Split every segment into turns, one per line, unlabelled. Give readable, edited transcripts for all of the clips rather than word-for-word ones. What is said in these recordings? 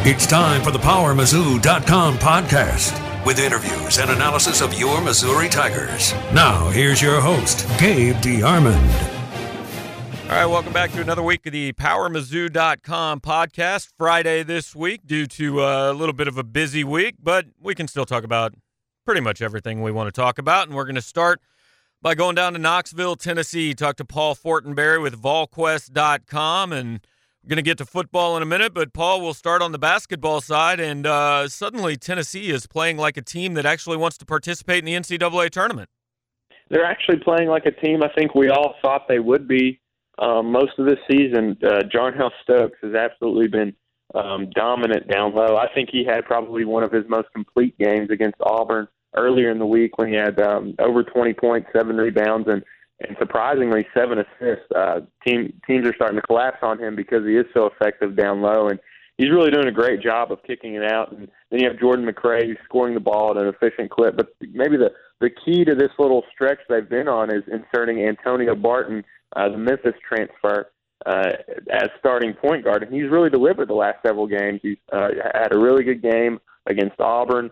It's time for the PowerMizzou.com podcast with interviews and analysis of your Missouri Tigers. Now, here's your host, Gabe DeArmond.
All right, welcome back to another week of the PowerMizzou.com podcast. Friday this week due to a little bit of a busy week, but we can still talk about pretty much everything we want to talk about. And we're going to start by going down to Knoxville, Tennessee. Talk to Paul Fortenberry with VolQuest.com, and we're going to get to football in a minute. But, Paul, we'll start on the basketball side. And suddenly Tennessee is playing like a team that actually wants to participate in the NCAA tournament.
They're actually playing like a team I think we all thought they would be. Most of this season, Jarnell Stokes has absolutely been dominant down low. I think he had probably one of his most complete games against Auburn earlier in the week when he had over 20 points, 7 rebounds, and surprisingly 7 assists. Teams are starting to collapse on him because he is so effective down low, and he's really doing a great job of kicking it out. And then you have Jordan McRae who's scoring the ball at an efficient clip. But maybe the key to this little stretch they've been on is inserting Antonio Barton, the Memphis transfer, as starting point guard. And he's really delivered the last several games. He's had a really good game against Auburn.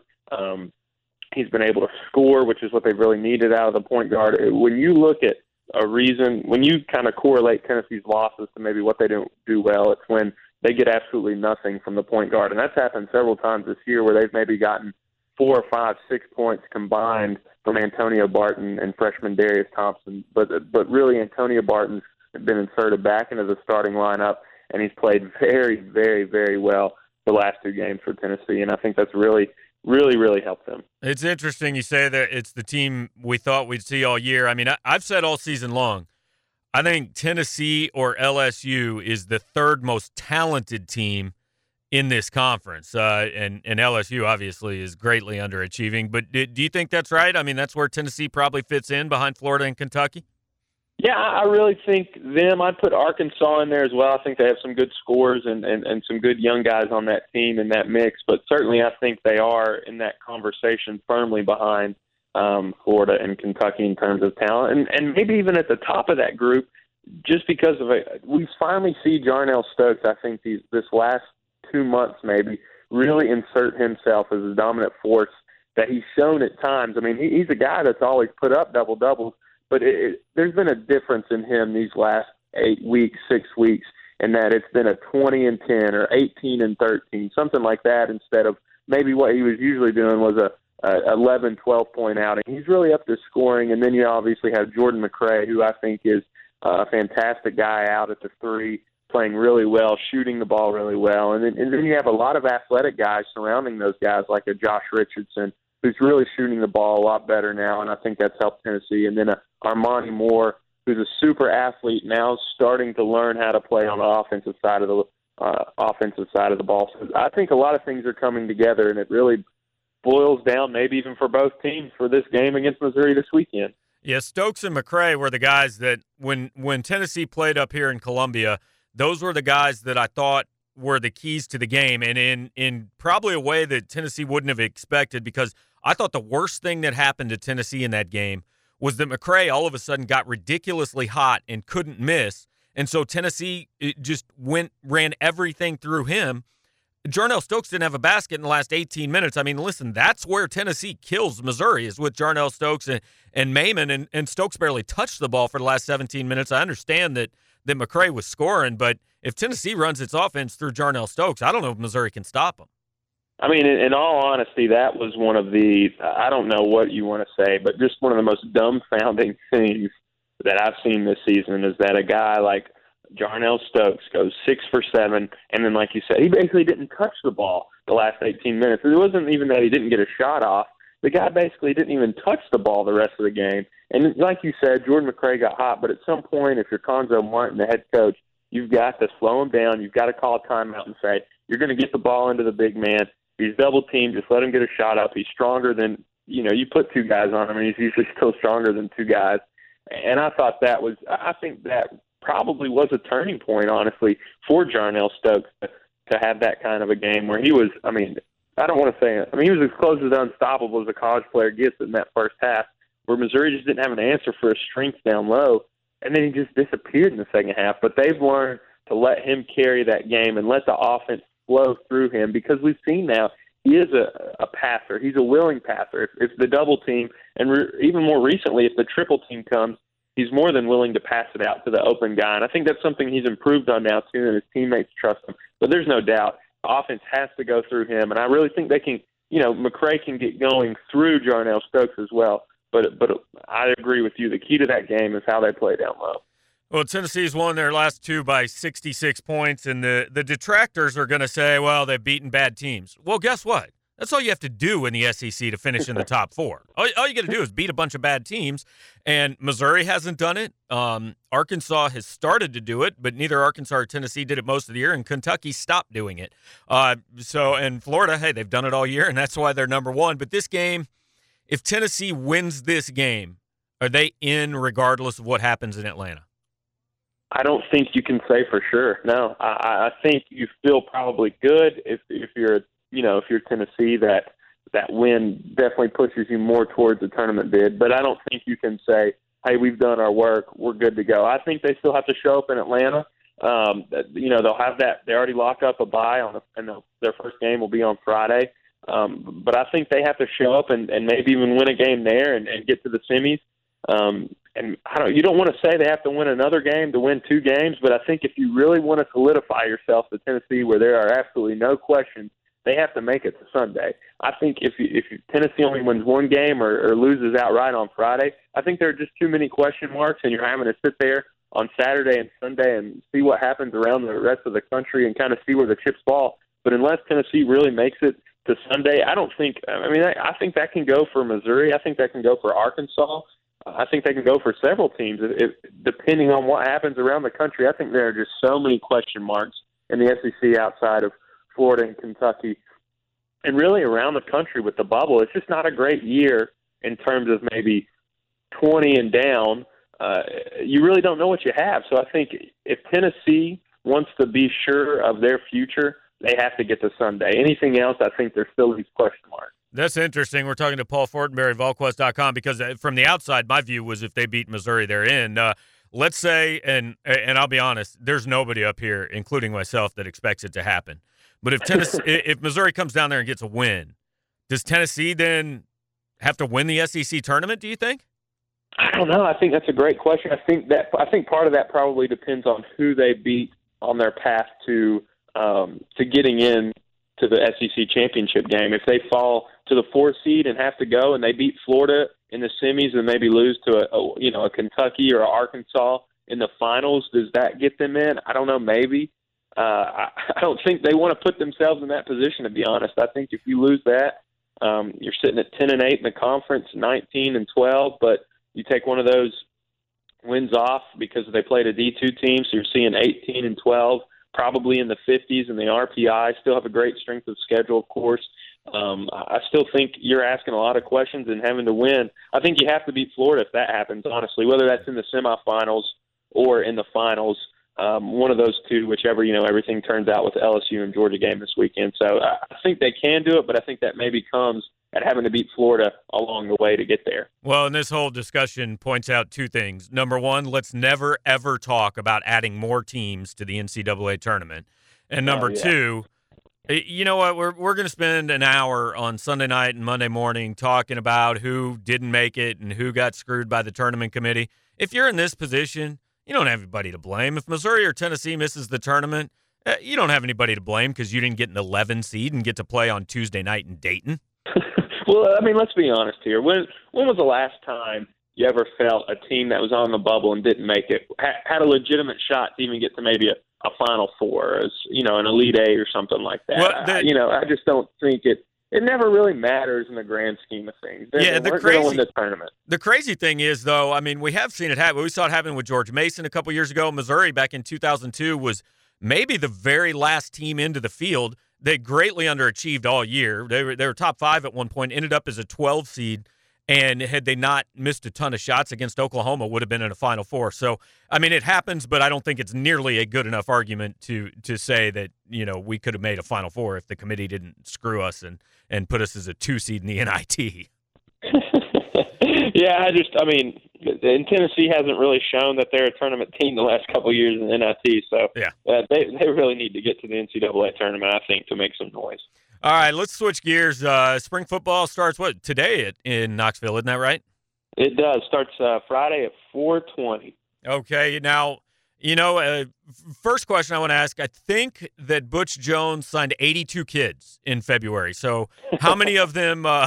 He's been able to score, which is what they've really needed out of the point guard. When you look at when you kind of correlate Tennessee's losses to maybe what they don't do well, it's when they get absolutely nothing from the point guard. And that's happened several times this year where they've maybe gotten 4 or 5, 6 points combined from Antonio Barton and freshman Darius Thompson. But really Antonio Barton's been inserted back into the starting lineup, and he's played very, very, very well the last 2 games for Tennessee. And I think that's really helped them.
It's interesting you say that it's the team we thought we'd see all year. I mean, I've said all season long, I think Tennessee or LSU is the third most talented team in this conference. And LSU obviously is greatly underachieving. But do you think that's right? I mean, that's where Tennessee probably fits in behind Florida and Kentucky?
Yeah, I really think them. I'd put Arkansas in there as well. I think they have some good scores and some good young guys on that team in that mix. But certainly I think they are in that conversation firmly behind Florida and Kentucky in terms of talent. And maybe even at the top of that group, just because of it, we finally see Jarnell Stokes, I think, this last 2 months maybe, really insert himself as a dominant force that he's shown at times. I mean, he's a guy that's always put up double-doubles. But there's been a difference in him these last 8 weeks, 6 weeks, in that it's been a 20-10 or 18-13, something like that, instead of maybe what he was usually doing was a 11, 12-point outing. He's really up to scoring, and then you obviously have Jordan McRae, who I think is a fantastic guy out at the 3, playing really well, shooting the ball really well. And then you have a lot of athletic guys surrounding those guys, like a Josh Richardson, who's really shooting the ball a lot better now, and I think that's helped Tennessee. And then Armani Moore, who's a super athlete now, starting to learn how to play on the offensive side of the ball. So I think a lot of things are coming together, and it really boils down, maybe even for both teams, for this game against Missouri this weekend.
Yeah, Stokes and McRae were the guys that when Tennessee played up here in Columbia, those were the guys that I thought were the keys to the game, and in probably a way that Tennessee wouldn't have expected, because I thought the worst thing that happened to Tennessee in that game was that McRae all of a sudden got ridiculously hot and couldn't miss, and so Tennessee just ran everything through him. Jarnell Stokes didn't have a basket in the last 18 minutes. I mean, listen, that's where Tennessee kills Missouri, is with Jarnell Stokes and Maimon, and Stokes barely touched the ball for the last 17 minutes. I understand that McRae was scoring, but if Tennessee runs its offense through Jarnell Stokes, I don't know if Missouri can stop them.
I mean, in all honesty, that was one of the, I don't know what you want to say, but just one of the most dumbfounding things that I've seen this season is that a guy like Jarnell Stokes goes 6 for 7, and then, like you said, he basically didn't touch the ball the last 18 minutes. It wasn't even that he didn't get a shot off. The guy basically didn't even touch the ball the rest of the game. And like you said, Jordan McRae got hot, but at some point, if you're Conzo Martin, the head coach, you've got to slow him down. You've got to call a timeout and say, you're going to get the ball into the big man. He's double-teamed. Just let him get a shot up. He's stronger than, you put 2 guys on him, and he's usually still stronger than 2 guys. And I think that probably was a turning point, honestly, for Jarnell Stokes to have that kind of a game where he was, I mean, I don't want to say it. I mean, he was as close as unstoppable as a college player gets in that first half, where Missouri just didn't have an answer for his strength down low, and then he just disappeared in the second half. But they've learned to let him carry that game and let the offense flow through him, because we've seen now he is a passer. He's a willing passer. If the double team, and even more recently, if the triple team comes, he's more than willing to pass it out to the open guy. And I think that's something he's improved on now, too, and his teammates trust him. But there's no doubt the offense has to go through him. And I really think they can, McCray can get going through Jarnell Stokes as well. But I agree with you. The key to that game is how they play down low.
Well, Tennessee's won their last two by 66 points, and the detractors are going to say, well, they've beaten bad teams. Well, guess what? That's all you have to do in the SEC to finish in the top four. All you got to do is beat a bunch of bad teams, and Missouri hasn't done it. Arkansas has started to do it, but neither Arkansas or Tennessee did it most of the year, and Kentucky stopped doing it. And Florida, hey, they've done it all year, and that's why they're number one. But this game, if Tennessee wins this game, are they in regardless of what happens in Atlanta?
I don't think you can say for sure. No, I think you feel probably good if you're Tennessee, that win definitely pushes you more towards the tournament bid. But I don't think you can say, hey, we've done our work, we're good to go. I think they still have to show up in Atlanta. They'll have that. They already locked up a bye and their first game will be on Friday. But I think they have to show up and maybe even win a game there and get to the semis. And you don't want to say they have to win another game to win two games, but I think if you really want to solidify yourself to Tennessee, where there are absolutely no questions, they have to make it to Sunday. I think if Tennessee only wins one game or loses outright on Friday, I think there are just too many question marks, and you're having to sit there on Saturday and Sunday and see what happens around the rest of the country and kind of see where the chips fall. But unless Tennessee really makes it to Sunday, I think that can go for Missouri. I think that can go for Arkansas. I think they can go for several teams, depending on what happens around the country. I think there are just so many question marks in the SEC outside of Florida and Kentucky, and really around the country with the bubble. It's just not a great year in terms of maybe 20 and down. You really don't know what you have. So I think if Tennessee wants to be sure of their future, they have to get to Sunday. Anything else, I think there's still these question marks.
That's interesting. We're talking to Paul Fortenberry, VolQuest.com, because from the outside, my view was if they beat Missouri, they're in. Let's say, and I'll be honest, there's nobody up here, including myself, that expects it to happen. But if Missouri comes down there and gets a win, does Tennessee then have to win the SEC tournament, do you think?
I don't know. I think that's a great question. I think part of that probably depends on who they beat on their path to getting in to the SEC championship game. If they fall to the 4th seed and have to go, and they beat Florida in the semis and maybe lose to a Kentucky or Arkansas in the finals, does that get them in? I don't know. Maybe. I don't think they want to put themselves in that position, to be honest. I think if you lose that, you're sitting at 10-8 in the conference, 19-12, but you take one of those wins off because they played a D2 team, so you're seeing 18-12. Probably in the 50s in the RPI, still have a great strength of schedule, of course. I still think you're asking a lot of questions and having to win. I think you have to beat Florida if that happens, honestly, whether that's in the semifinals or in the finals, one of those two, whichever, everything turns out with the LSU and Georgia game this weekend. So I think they can do it, but I think that maybe comes at having to beat Florida along the way to get there.
Well, and this whole discussion points out two things. Number one, let's never, ever talk about adding more teams to the NCAA tournament. And number two, you know what, we're going to spend an hour on Sunday night and Monday morning talking about who didn't make it and who got screwed by the tournament committee. If you're in this position, you don't have anybody to blame. If Missouri or Tennessee misses the tournament, you don't have anybody to blame because you didn't get an 11 seed and get to play on Tuesday night in Dayton.
Well, let's be honest here. When was the last time you ever felt a team that was on the bubble and didn't make it had a legitimate shot to even get to maybe a Final Four, as an Elite Eight or something like that? Well, I just don't think it never really matters in the grand scheme of things. They weren't win the tournament.
The crazy thing is, though, we have seen it happen. We saw it happen with George Mason a couple years ago. Missouri back in 2002 was maybe the very last team into the field. They greatly underachieved all year. They were top 5 at one point, ended up as a 12 seed, and had they not missed a ton of shots against Oklahoma, would have been in a Final Four. So, it happens, but I don't think it's nearly a good enough argument to say that, we could have made a Final Four if the committee didn't screw us and put us as a 2 seed in the NIT.
Yeah, and Tennessee hasn't really shown that they're a tournament team the last couple of years in NIT. So they really need to get to the NCAA tournament, I think, to make some noise.
All right, let's switch gears. Spring football starts today in Knoxville, isn't that right?
It does. Starts Friday at 4:20.
Okay, now, first question I want to ask, I think that Butch Jones signed 82 kids in February. So how many of them, are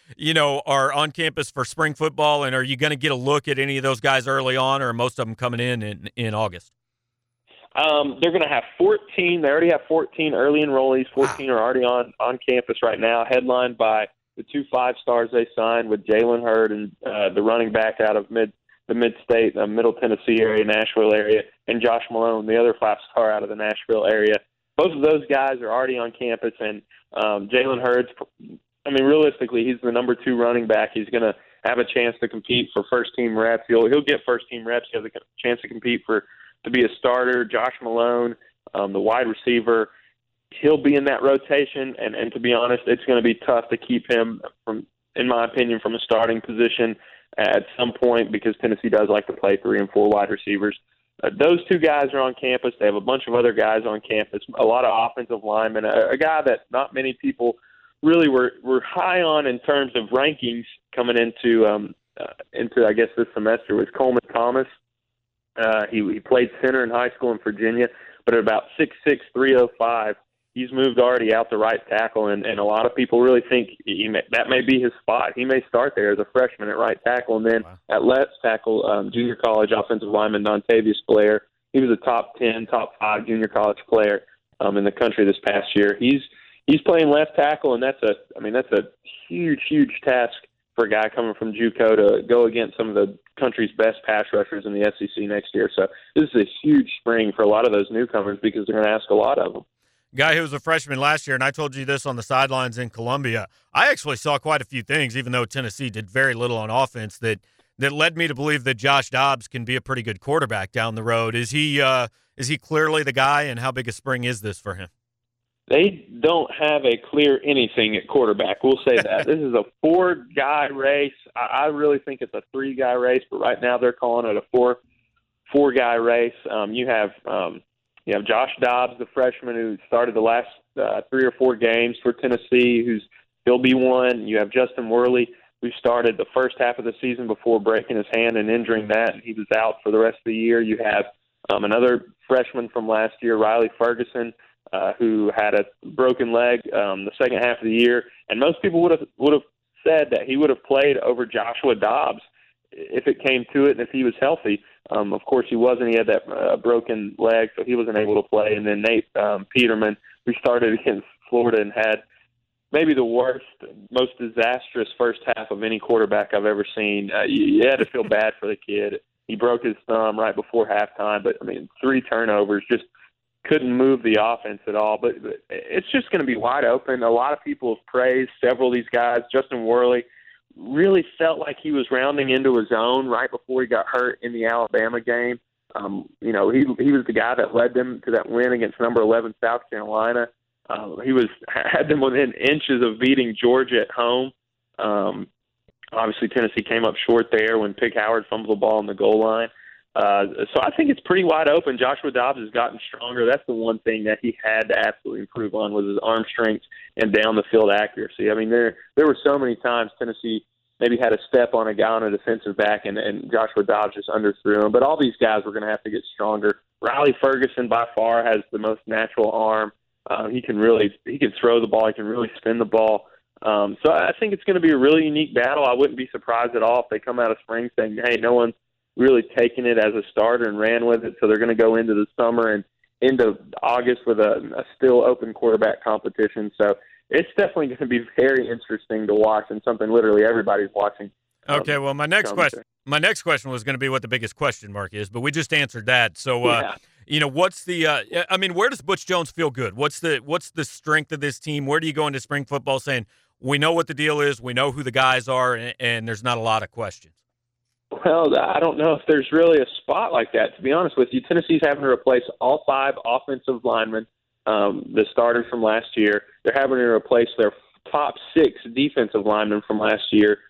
on campus for spring football, and are you going to get a look at any of those guys early on, or are most of them coming in August?
They're going to have 14. They already have 14 early enrollees. 14 are already on campus right now, headlined by the 2 5-stars they signed with Jalen Hurd and the running back out of the mid-state, Middle Tennessee area, Nashville area, and Josh Malone, the other 5-star out of the Nashville area. Both of those guys are already on campus, and Jalen Hurd's, realistically, he's the number 2 running back. He's going to have a chance to compete for first-team reps. He'll get first-team reps. He has a chance to compete to be a starter. Josh Malone, the wide receiver, he'll be in that rotation, and to be honest, it's going to be tough to keep him in my opinion, from a starting position at some point because Tennessee does like to play 3 and 4 wide receivers. Those 2 guys are on campus. They have a bunch of other guys on campus, a lot of offensive linemen, a guy that not many people really were high on in terms of rankings coming into I guess this semester was Coleman Thomas. He played center in high school in Virginia, but at about 6'6", 305, he's moved already out to right tackle, and a lot of people really think that may be his spot. He may start there as a freshman at right tackle, and then at left tackle, junior college offensive lineman Dontavius Blair. He was a top 10, top 5 junior college player in the country this past year. He's playing left tackle, and that's a huge task for a guy coming from JUCO to go against some of the country's best pass rushers in the SEC next year. So this is a huge spring for a lot of those newcomers because they're going to ask a lot of them.
Guy who was a freshman last year, and I told you this on the sidelines in Columbia, I actually saw quite a few things, even though Tennessee did very little on offense, that led me to believe that Josh Dobbs can be a pretty good quarterback down the road. Is he clearly the guy, and how big a spring is this for him?
They don't have a clear anything at quarterback. We'll say that. This is a 4-guy race. I really think it's a 3-guy race, but right now they're calling it a 4-guy race. You have Josh Dobbs, the freshman who started the last 3 or 4 games for Tennessee, who's he'll be one. You have Justin Worley, who started the first half of the season before breaking his hand and injuring that, and he was out for the rest of the year. You have another freshman from last year, Riley Ferguson, who had a broken leg the second half of the year, and most people would have said that he would have played over Joshua Dobbs if it came to it and if he was healthy. Of course, he wasn't. He had that broken leg, so he wasn't able to play. And then Nate Peterman, who started against Florida and had maybe the worst, most disastrous first half of any quarterback I've ever seen. You had to feel bad for the kid. He broke his thumb right before halftime, but, 3 turnovers, just couldn't move the offense at all. But it's just going to be wide open. A lot of people have praised several of these guys. Justin Worley really felt like he was rounding into his own right before he got hurt in the Alabama game. He was the guy that led them to that win against number 11 South Carolina. He had them within inches of beating Georgia at home. Obviously, Tennessee came up short there when Pig Howard fumbled the ball on the goal line. So I think it's pretty wide open. Joshua Dobbs has gotten stronger. That's the one thing that he had to absolutely improve on was his arm strength and down the field accuracy. There were so many times Tennessee maybe had a step on a guy on a defensive back and Joshua Dobbs just underthrew him. But all these guys were going to have to get stronger. Riley Ferguson by far has the most natural arm. He can throw the ball. He can really spin the ball. So I think it's going to be a really unique battle. I wouldn't be surprised at all if they come out of spring saying, hey, no one's really taken it as a starter and ran with it. So they're going to go into the summer and into August with a still open quarterback competition. So it's definitely going to be very interesting to watch and something literally everybody's watching.
Okay, well, my next question was going to be what the biggest question mark is, but we just answered that. So, what's the where does Butch Jones feel good? What's the strength of this team? Where do you go into spring football saying, we know what the deal is, we know who the guys are, and there's not a lot of questions?
Well, I don't know if there's really a spot like that, to be honest with you. Tennessee's having to replace all 5 offensive linemen, the starters from last year. They're having to replace their top 6 defensive linemen from last year.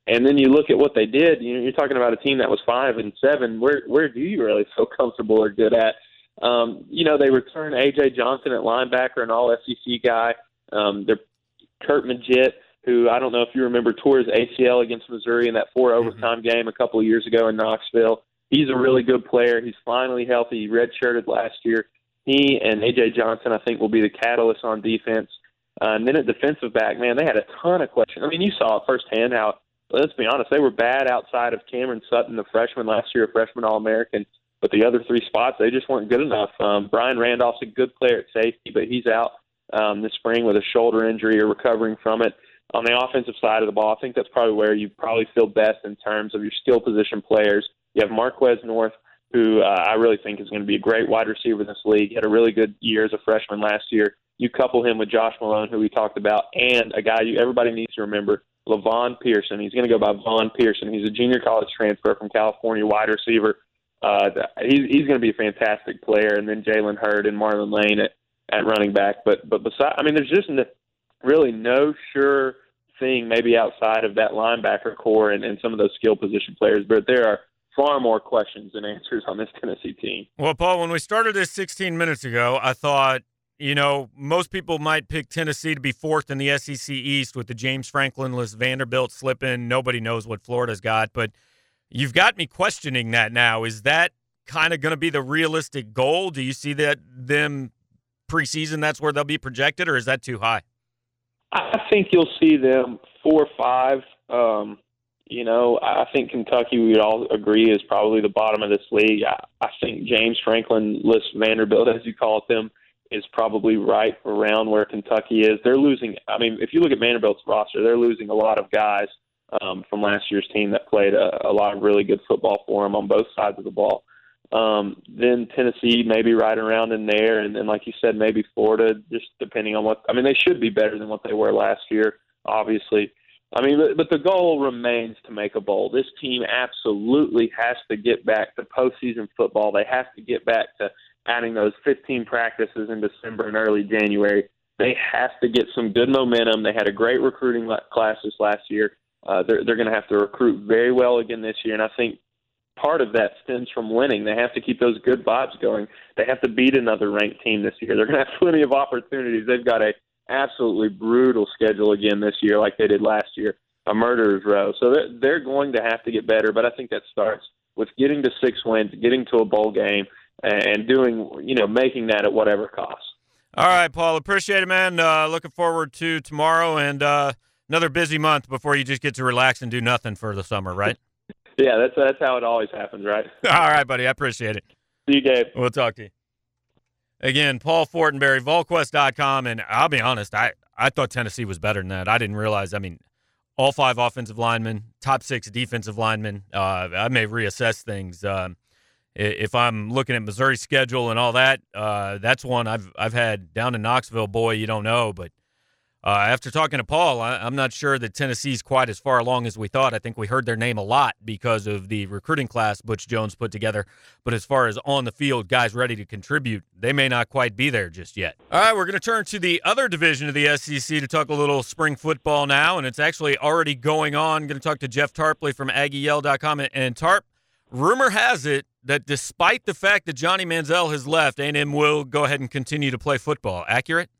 And then you look at what they did. You're talking about a team that was 5-7. Where do you really feel comfortable or good at? They return A.J. Johnson at linebacker, an all-SEC guy. They're Kurt Magid, who I don't know if you remember tore his ACL against Missouri in that 4 overtime game a couple of years ago in Knoxville. He's a really good player. He's finally healthy. He redshirted last year. He and A.J. Johnson, I think, will be the catalyst on defense. And then at defensive back, man, they had a ton of questions. I mean, you saw it firsthand how, let's be honest, they were bad outside of Cameron Sutton, the freshman last year, a freshman All-American. But the other 3 spots, they just weren't good enough. Brian Randolph's a good player at safety, but he's out this spring with a shoulder injury or recovering from it. On the offensive side of the ball, I think that's probably where you probably feel best in terms of your skill position players. You have Marquez North, who I really think is going to be a great wide receiver in this league. He had a really good year as a freshman last year. You couple him with Josh Malone, who we talked about, and a guy everybody needs to remember, LaVon Pearson. He's going to go by Vaughn Pearson. He's a junior college transfer from California, wide receiver. He's going to be a fantastic player. And then Jalen Hurd and Marlon Lane at running back. But besides, I mean, there's just really no sure thing maybe outside of that linebacker core and some of those skill position players. But there are far more questions than answers on this Tennessee team.
Well, Paul, when we started this 16 minutes ago, I thought, most people might pick Tennessee to be 4th in the SEC East with the James Franklin-less Vanderbilt slipping. Nobody knows what Florida's got, but you've got me questioning that now. Is that kind of going to be the realistic goal? Do you see that them preseason, that's where they'll be projected, or is that too high?
I think you'll see them 4 or 5. I think Kentucky, we would all agree, is probably the bottom of this league. I think James Franklin-less Vanderbilt, as you call it them, is probably right around where Kentucky is. They're losing. I mean, if you look at Vanderbilt's roster, they're losing a lot of guys from last year's team that played a lot of really good football for them on both sides of the ball. Then Tennessee maybe right around in there, and then like you said, maybe Florida, just depending on what. I mean, they should be better than what they were last year, obviously. I mean, but the goal remains to make a bowl. This team absolutely has to get back to postseason football. They have to get back to adding those 15 practices in December and early January. They have to get some good momentum. They had a great recruiting class this last year. They're going to have to recruit very well again this year, and I think part of that stems from winning. They have to keep those good vibes going. They have to beat another ranked team this year. They're going to have plenty of opportunities. They've got a absolutely brutal schedule again this year like they did last year, a murderer's row. So they're going to have to get better, but I think that starts with getting to 6 wins, getting to a bowl game, and doing, making that at whatever cost.
All right, Paul, appreciate it, man. Looking forward to tomorrow and another busy month before you just get to relax and do nothing for the summer, right?
Yeah, that's how it always happens, right?
All right, buddy. I appreciate it.
See you, Gabe.
We'll talk to you. Again, Paul Fortenberry, VolQuest.com, and I'll be honest, I thought Tennessee was better than that. I didn't realize, all 5 offensive linemen, top 6 defensive linemen. I may reassess things. If I'm looking at Missouri's schedule and all that, that's one I've had down in Knoxville. Boy, you don't know, but after talking to Paul, I'm not sure that Tennessee's quite as far along as we thought. I think we heard their name a lot because of the recruiting class Butch Jones put together. But as far as on the field, guys ready to contribute, they may not quite be there just yet. All right, we're going to turn to the other division of the SEC to talk a little spring football now, and it's actually already going on. I'm going to talk to Jeff Tarpley from AggieYell.com. And Tarp, rumor has it that despite the fact that Johnny Manziel has left, A&M will go ahead and continue to play football. Accurate?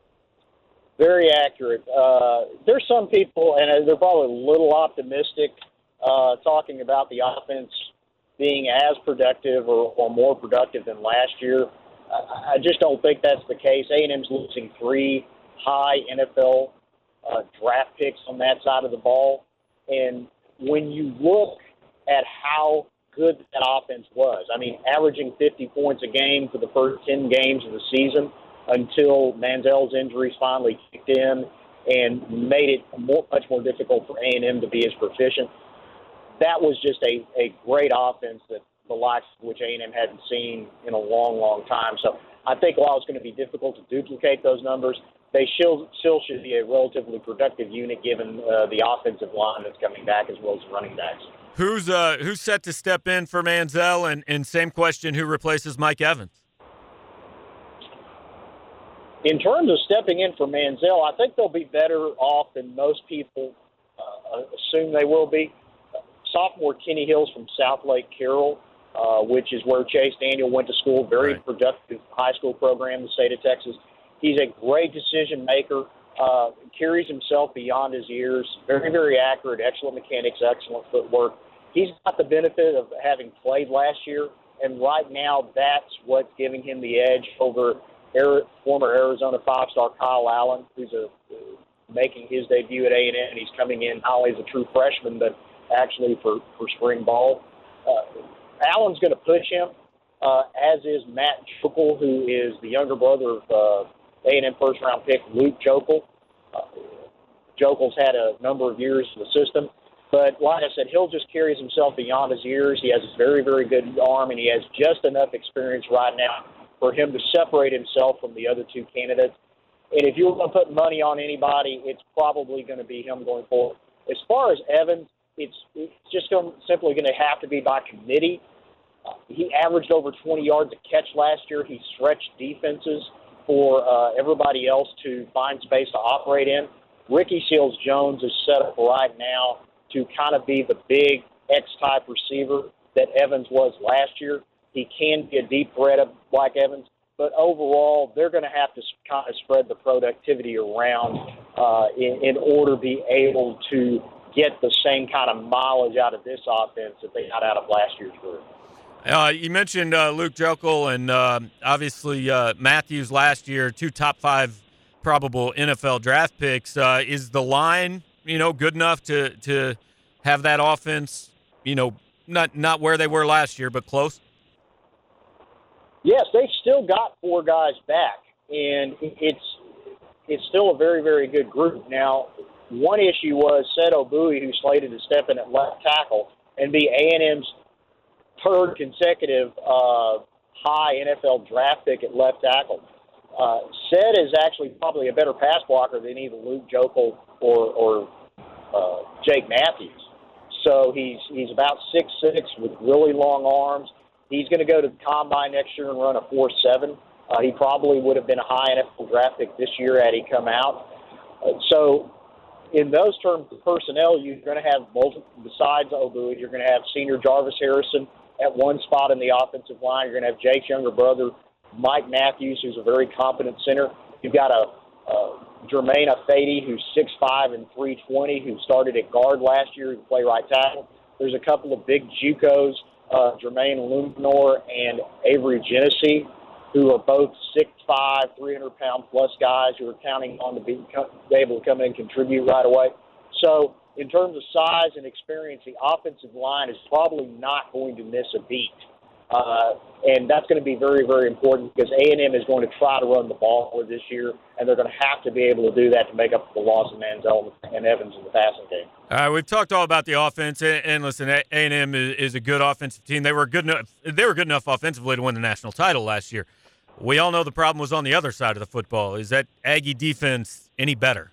Very accurate. There's some people, and they're probably a little optimistic, talking about the offense being as productive or more productive than last year. I just don't think that's the case. A&M's losing 3 high NFL draft picks on that side of the ball. And when you look at how good that offense was, averaging 50 points a game for the first 10 games of the season, until Manziel's injuries finally kicked in and made it much more difficult for A&M to be as proficient. That was just a great offense that the likes of which A&M hadn't seen in a long, long time. So I think while it's going to be difficult to duplicate those numbers, they still should be a relatively productive unit given the offensive line that's coming back as well as the running backs.
Who's set to step in for Manziel? And same question, who replaces Mike Evans?
In terms of stepping in for Manziel, I think they'll be better off than most people assume they will be. Sophomore Kenny Hills from South Lake Carroll, which is where Chase Daniel went to school, very productive high school program in the state of Texas. He's a great decision maker, carries himself beyond his years, very, very accurate, excellent mechanics, excellent footwork. He's got the benefit of having played last year, and right now that's what's giving him the edge over former Arizona five-star Kyle Allen, who's making his debut at A&M, and he's coming in not only as a true freshman, but actually for spring ball. Allen's going to push him, as is Matt Jokel, who is the younger brother of A&M first-round pick Luke Jokel. Jokel's had a number of years in the system. But like I said, Hill just carries himself beyond his years. He has a very, very good arm, and he has just enough experience right now for him to separate himself from the other two candidates. And if you're going to put money on anybody, it's probably going to be him going forward. As far as Evans, it's just simply going to have to be by committee. He averaged over 20 yards a catch last year. He stretched defenses for everybody else to find space to operate in. Ricky Seals-Jones is set up right now to kind of be the big X-type receiver that Evans was last year. He can be a deep threat like Evans, but overall they're going to have to kind of spread the productivity around in order to be able to get the same kind of mileage out of this offense that they got out of last year's group.
You mentioned Luke Jokel and obviously Matthews last year, two top 5 probable NFL draft picks. Is the line, good enough to have that offense, not where they were last year, but close?
Yes, they've still got 4 guys back, and it's still a very, very good group. Now, one issue was Seto Bowie, who slated to step in at left tackle and be A&M's third consecutive high NFL draft pick at left tackle. Sed is actually probably a better pass blocker than either Luke Jokel or Jake Matthews. So he's about 6'6", with really long arms. He's going to go to the combine next year and run a 4.7. He probably would have been a high NFL draft pick this year had he come out. So in those terms of personnel, you're going to have multiple, besides Obuid, you're going to have senior Jarvis Harrison at one spot in the offensive line. You're going to have Jake's younger brother, Mike Matthews, who's a very competent center. You've got a Jermaine Afedi, who's 6'5" and 320, who started at guard last year, who can play right tackle. There's a couple of big JUCOs, Jermaine Luminor and Avery Genesee, who are both 6'5", 300-pound plus guys who are counting on to be able to come in and contribute right away. So in terms of size and experience, the offensive line is probably not going to miss a beat. And that's going to be very, very important because A&M is going to try to run the ball for this year, and they're going to have to be able to do that to make up for the loss of Manziel and Evans in the passing game.
All right, we've talked all about the offense, and listen, A&M is a good offensive team. They were good enough offensively to win the national title last year. We all know the problem was on the other side of the football. Is that Aggie defense any better?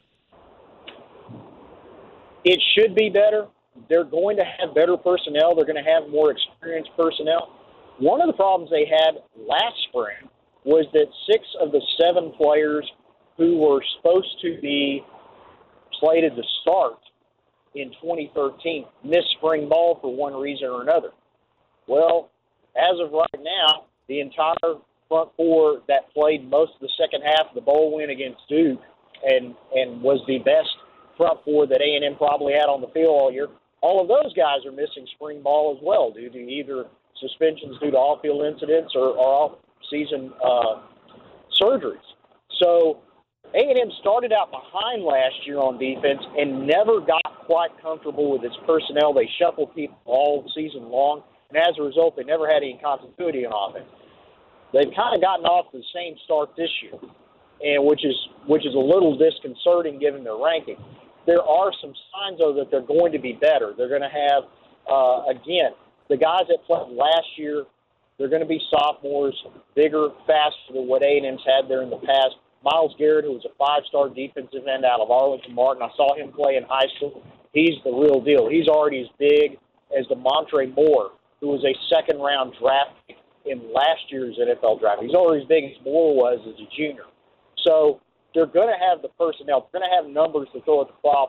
It should be better. They're going to have better personnel. They're going to have more experienced personnel. One of the problems they had last spring was that 6 of the 7 players who were supposed to be slated to start in 2013 missed spring ball for one reason or another. Well, as of right now, the entire front 4 that played most of the second half of the bowl win against Duke and was the best front 4 that A&M probably had on the field all year, all of those guys are missing spring ball as well due to either suspensions due to off-field incidents or off-season surgeries. So A&M started out behind last year on defense and never got quite comfortable with its personnel. They shuffled people all season long, and as a result, they never had any continuity on offense. They've kind of gotten off to the same start this year, and which is a little disconcerting given their ranking. There are some signs, though, that they're going to be better. They're going to have, again, the guys that played last year, they're going to be sophomores, bigger, faster than what A&M's had there in the past. Miles Garrett, who was a 5-star defensive end out of Arlington Martin, I saw him play in high school. He's the real deal. He's already as big as DeMontre Moore, who was a second-round draft pick in last year's NFL draft. He's already as big as Moore was as a junior. So they're going to have the personnel. They're going to have numbers to throw at the problem.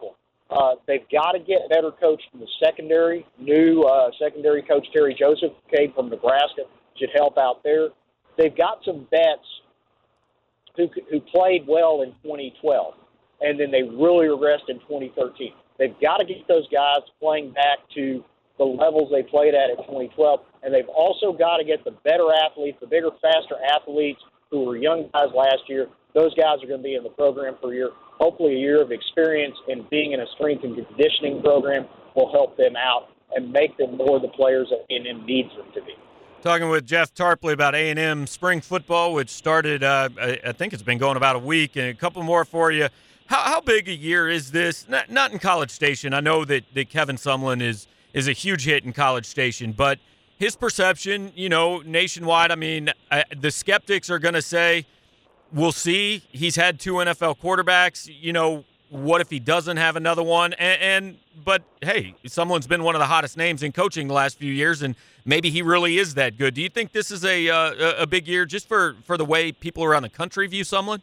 They've got to get better coach from the secondary. New secondary coach Terry Joseph came from Nebraska, should help out there. They've got some vets who played well in 2012, and then they really regressed in 2013. They've got to get those guys playing back to the levels they played at in 2012, and they've also got to get the better athletes, the bigger, faster athletes who were young guys last year. Those guys are going to be in the program for a year. Hopefully a year of experience in being in a strength and conditioning program will help them out and make them more the players that A&M needs them to be.
Talking with Jeff Tarpley about A&M spring football, which started, I think it's been going about a week, and a couple more for you. How big a year is this? Not in College Station. I know that Kevin Sumlin is a huge hit in College Station, but his perception, nationwide, I mean, the skeptics are going to say, we'll see. He's had 2 NFL quarterbacks. What if he doesn't have another one? But, hey, Sumlin's been one of the hottest names in coaching the last few years, and maybe he really is that good. Do you think this is a big year just for the way people around the country view Sumlin?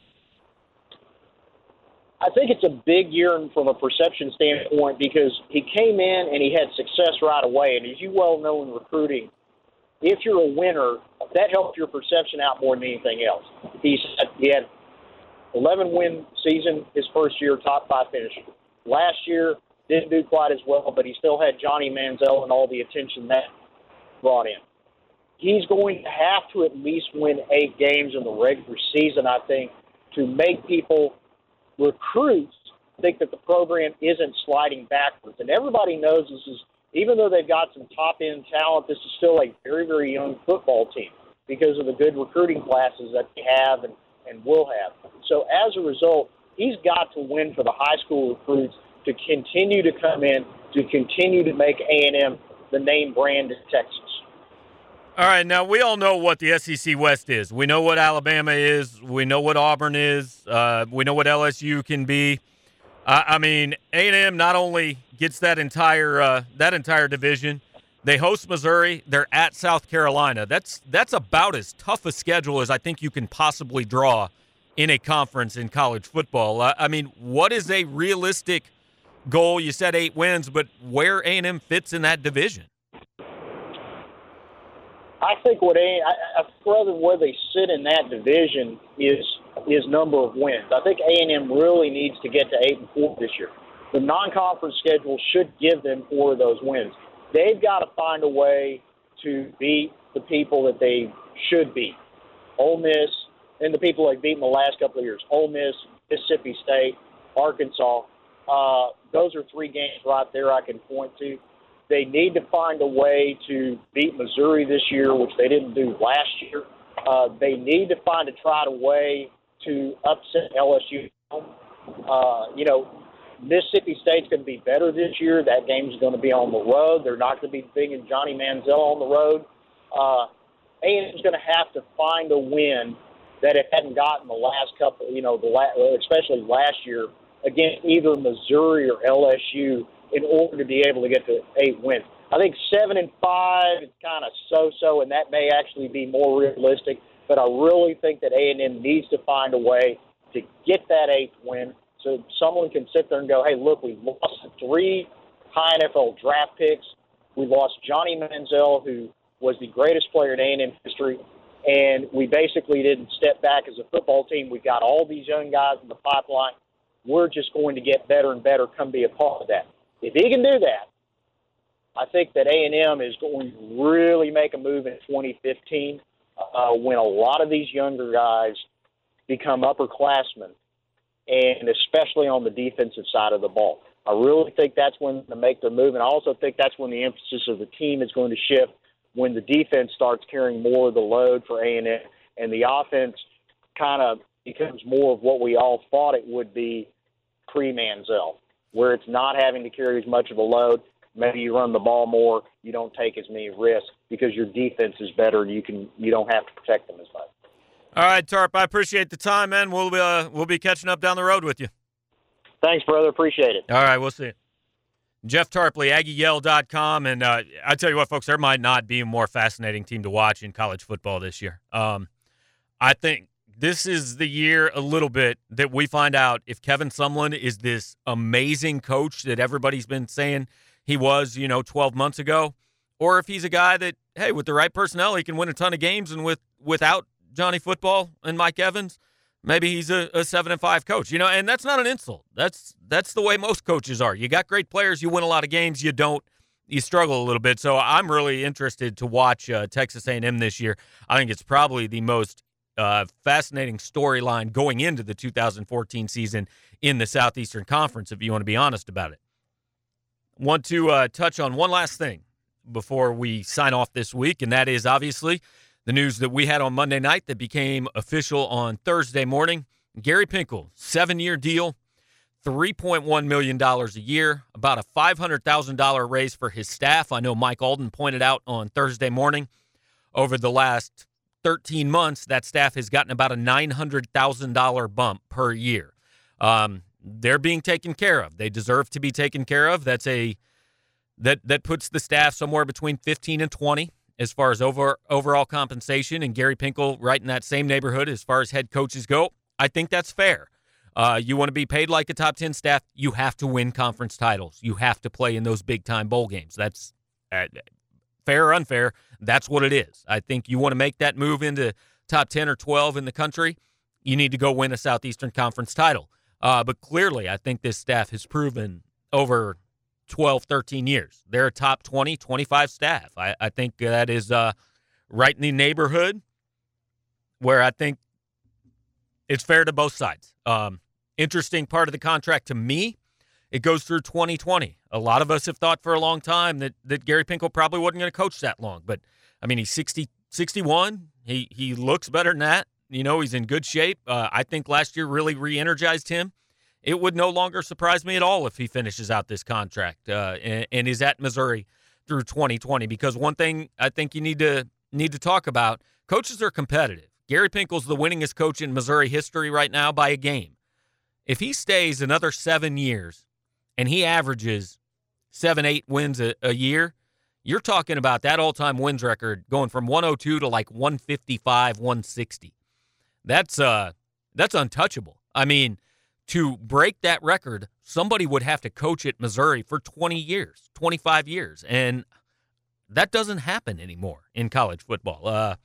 I think it's a big year from a perception standpoint because he came in and he had success right away. And as you well know in recruiting, if you're a winner, that helps your perception out more than anything else. He had 11-win season his first year, top 5 finish. Last year, didn't do quite as well, but he still had Johnny Manziel and all the attention that brought in. He's going to have to at least win 8 games in the regular season, I think, to make people recruits think that the program isn't sliding backwards. And everybody knows this is, even though they've got some top-end talent, this is still a very, very young football team because of the good recruiting classes that they have and will have. So as a result, he's got to win for the high school recruits to continue to come in, to continue to make A&M the name brand in Texas.
All right, now we all know what the SEC West is. We know what Alabama is. We know what Auburn is. We know what LSU can be. I mean, A&M not only gets that entire division, they host Missouri. They're at South Carolina. That's about as tough a schedule as I think you can possibly draw in a conference in college football. I mean, what is a realistic goal? You said 8 wins, but where A&M fits in that division?
I think rather where they sit in that division is number of wins. I think A&M really needs to get to 8-4 this year. The non-conference schedule should give them 4 of those wins. They've got to find a way to beat the people that they should beat. Ole Miss and the people they've beaten the last couple of years. Ole Miss, Mississippi State, Arkansas. Those are 3 games right there I can point to. They need to find a way to beat Missouri this year, which they didn't do last year. They need to try a way to upset LSU. Mississippi State's going to be better this year. That game's going to be on the road. They're not going to be bringing Johnny Manziel on the road. A&M's going to have to find a win that it hadn't gotten the last couple, especially last year, against either Missouri or LSU, in order to be able to get to 8 wins. I think 7-5 is kind of so-so, and that may actually be more realistic. But I really think that A&M needs to find a way to get that 8th win so someone can sit there and go, hey, look, we've lost 3 high NFL draft picks. We lost Johnny Manziel, who was the greatest player in A&M history, and we basically didn't step back as a football team. We've got all these young guys in the pipeline. We're just going to get better and better, come be a part of that. If he can do that, I think that A&M is going to really make a move in 2015 when a lot of these younger guys become upperclassmen, and especially on the defensive side of the ball. I really think that's when to make the move, and I also think that's when the emphasis of the team is going to shift, when the defense starts carrying more of the load for A&M, and the offense kind of becomes more of what we all thought it would be pre-Manziel, where it's not having to carry as much of a load. Maybe you run the ball more, you don't take as many risks because your defense is better. You don't have to protect them as much.
All right, Tarp, I appreciate the time, man. We'll be catching up down the road with you.
Thanks, brother. Appreciate it.
All right, we'll see you. Jeff Tarpley, AggieYell.com, and I tell you what, folks, there might not be a more fascinating team to watch in college football this year. I think this is the year a little bit that we find out if Kevin Sumlin is this amazing coach that everybody's been saying he was, 12 months ago, or if he's a guy that, hey, with the right personnel, he can win a ton of games, and without Johnny Football and Mike Evans, maybe he's a 7-5 coach, and that's not an insult. That's the way most coaches are. You got great players, you win a lot of games, you don't, you struggle a little bit. So I'm really interested to watch Texas A&M this year. I think it's probably the most fascinating storyline going into the 2014 season in the Southeastern Conference, if you want to be honest about it. Want to touch on one last thing before we sign off this week, and that is obviously the news that we had on Monday night that became official on Thursday morning. Gary Pinkel, 7-year deal, $3.1 million a year, about a $500,000 raise for his staff. I know Mike Alden pointed out on Thursday morning, over the last 13 months, that staff has gotten about a $900,000 bump per year. They're being taken care of. They deserve to be taken care of. That puts the staff somewhere between 15 and 20 as far as overall compensation, and Gary Pinkel right in that same neighborhood as far as head coaches go. I think that's fair. You want to be paid like a top 10 staff, you have to win conference titles. You have to play in those big-time bowl games. That's fair or unfair, that's what it is. I think you want to make that move into top 10 or 12 in the country, you need to go win a Southeastern Conference title. But clearly, I think this staff has proven over 12, 13 years. They're a top 20, 25 staff. I think that is right in the neighborhood where I think it's fair to both sides. Interesting part of the contract to me, it goes through 2020. A lot of us have thought for a long time that Gary Pinkel probably wasn't going to coach that long. But, I mean, he's 61. He looks better than that. He's in good shape. I think last year really re-energized him. It would no longer surprise me at all if he finishes out this contract and is at Missouri through 2020. Because one thing I think you need to talk about, coaches are competitive. Gary Pinkel's the winningest coach in Missouri history right now by a game. If he stays another 7 years and he averages 7-8 wins a year, you're talking about that all-time wins record going from 102 to like 155, 160. That's untouchable. I mean, to break that record, somebody would have to coach at Missouri for 20 years, 25 years, and that doesn't happen anymore in college football.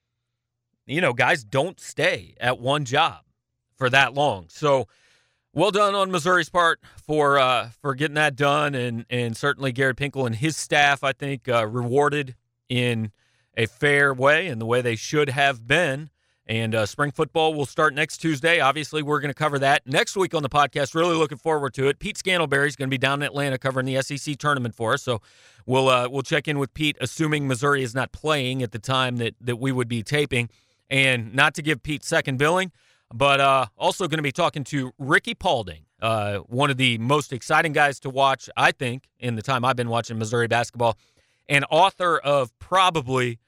Guys don't stay at one job for that long. So, well done on Missouri's part for getting that done, and certainly Gary Pinkel and his staff, I think, rewarded in a fair way and the way they should have been. And spring football will start next Tuesday. Obviously, we're going to cover that next week on the podcast. Really looking forward to it. Pete Scantlebury is going to be down in Atlanta covering the SEC tournament for us. So we'll check in with Pete, assuming Missouri is not playing at the time that we would be taping. And not to give Pete second billing, but also going to be talking to Ricky Paulding, one of the most exciting guys to watch, I think, in the time I've been watching Missouri basketball, and author of probably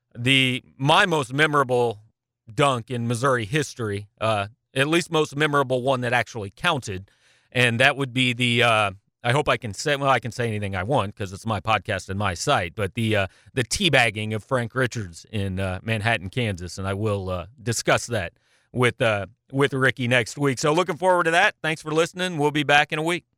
my most memorable dunk in Missouri history, at least most memorable one that actually counted, and that would be the I hope I can say anything I want because it's my podcast and my site, but the teabagging of Frank Richards in Manhattan, Kansas, and I will discuss that with Ricky next week. So looking forward to that. Thanks for listening. We'll be back in a week.